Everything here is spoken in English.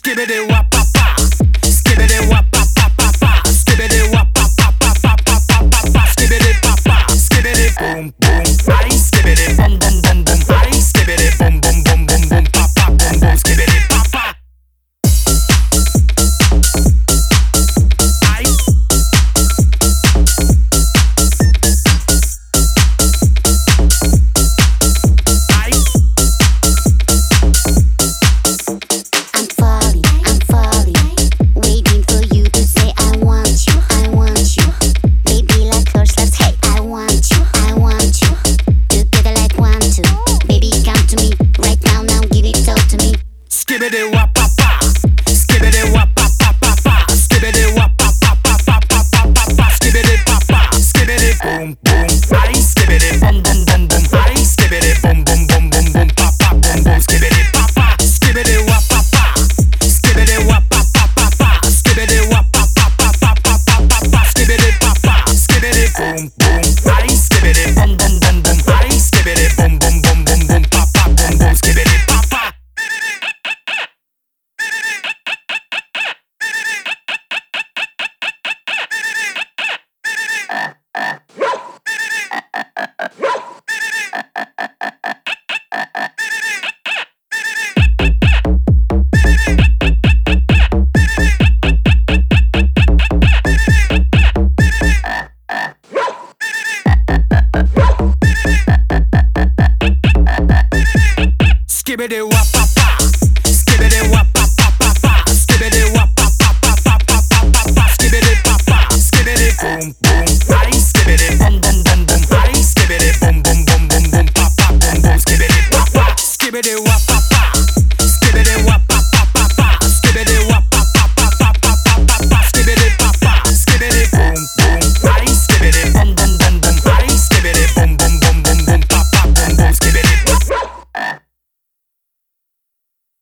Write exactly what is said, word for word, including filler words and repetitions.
Skibbity wop pop pop. Skibbity wop pop pop pop pop. Skibbity wop pop pop pop pop pop pop pop pop. Skibbity pop pop. Skibbity boom boom. Ay skibbity boom boom boom boom. Ay skibbity boom boom boom boom boom. Pop pop boom boom. Skibbity pop pop. Ay. Ay. I'm falling, I'm falling, waiting for you to say I want you, I want you. Baby like horse, let's hey, I want you, I want you. Together like one, two. Baby come to me, right now, now give it all to me. Skibbity wop pop pop. Skibbity wop pop pop pop pop. Skibbity wop pop pop pop pop pop pop pop pop. Skibbity pop pop. Skibbity boom boom. Ay skibbity boom boom boom boom. Ay skibbity boom boom boom boom boom. Pop pop boom boom. Skibbity pop pop. Skibbity wop pop pop. Skibbity wop pop pop pop pop. Skibbity wop pop pop pop pop pop pop pop pop. Skibbity pop pop. Skibbity boom boom. Ay skibbity boom boom boom boom. Ay skibbity boom boom boom boom boom. Pop pop boom boom. Skibbity pop pop. Skibbity wop.